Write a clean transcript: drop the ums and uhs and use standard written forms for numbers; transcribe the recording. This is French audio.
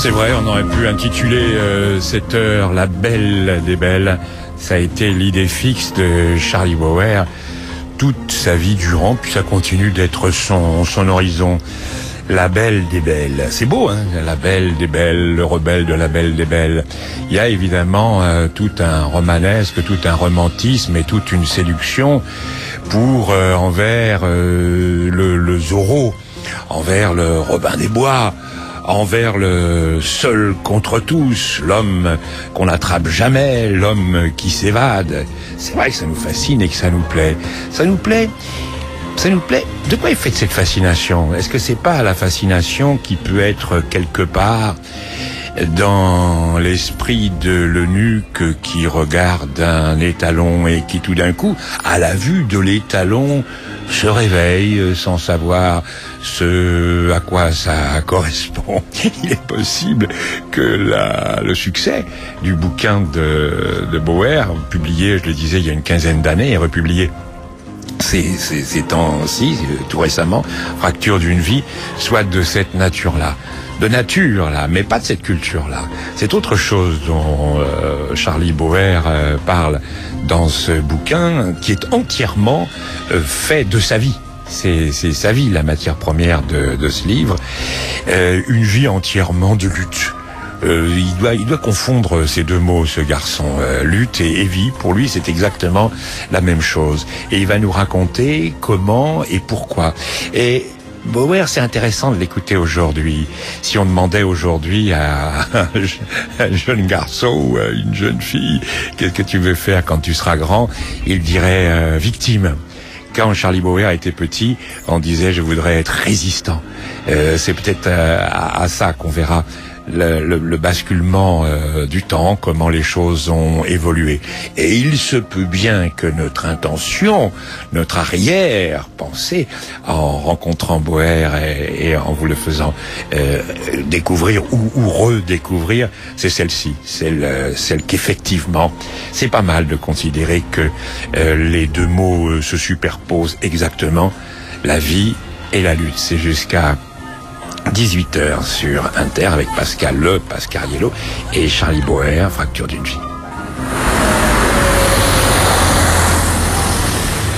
C'est vrai, on aurait pu intituler cette heure La Belle des Belles. Ça a été l'idée fixe de Charlie Bauer toute sa vie durant, puis ça continue d'être son horizon. La Belle des Belles. C'est beau, hein, La Belle des Belles, le rebelle de La Belle des Belles. Il y a évidemment tout un romanesque, tout un romantisme et toute une séduction pour envers le Zorro, envers le Robin des Bois, envers le seul contre tous, l'homme qu'on n'attrape jamais, l'homme qui s'évade. C'est vrai que ça nous fascine et que ça nous plaît. Ça nous plaît. De quoi est faite cette fascination? Est-ce que c'est pas la fascination qui peut être quelque part dans l'esprit de l'eunuque qui regarde un étalon et qui tout d'un coup, à la vue de l'étalon, se réveille sans savoir ce à quoi ça correspond? Il est possible que le succès du bouquin de Bauer, publié, je le disais, il y a une quinzaine d'années, et republié ces temps-ci, tout récemment, Fracture d'une vie, soit de cette nature-là. De nature-là, mais pas de cette culture-là. C'est autre chose dont Charlie Bauer parle dans ce bouquin, qui est entièrement fait de sa vie. C'est sa vie, la matière première de ce livre. Une vie entièrement de lutte. Il doit confondre ces deux mots, ce garçon. Lutte et vie, pour lui, c'est exactement la même chose. Et il va nous raconter comment et pourquoi. Et Bauer, c'est intéressant de l'écouter aujourd'hui. Si on demandait aujourd'hui à un jeune garçon ou à une jeune fille, qu'est-ce que tu veux faire quand tu seras grand, il dirait victime. Quand Charlie Bauer était petit, on disait je voudrais être résistant. C'est peut-être à ça qu'on verra le basculement du temps, comment les choses ont évolué. Et il se peut bien que notre intention, notre arrière-pensée, en rencontrant Bauer et en vous le faisant découvrir ou redécouvrir, c'est celle-ci, celle qu'effectivement, c'est pas mal de considérer que les deux mots se superposent exactement, la vie et la lutte. C'est jusqu'à 18h sur Inter avec Pascal Yello et Charlie Bauer, Fracture d'une vie.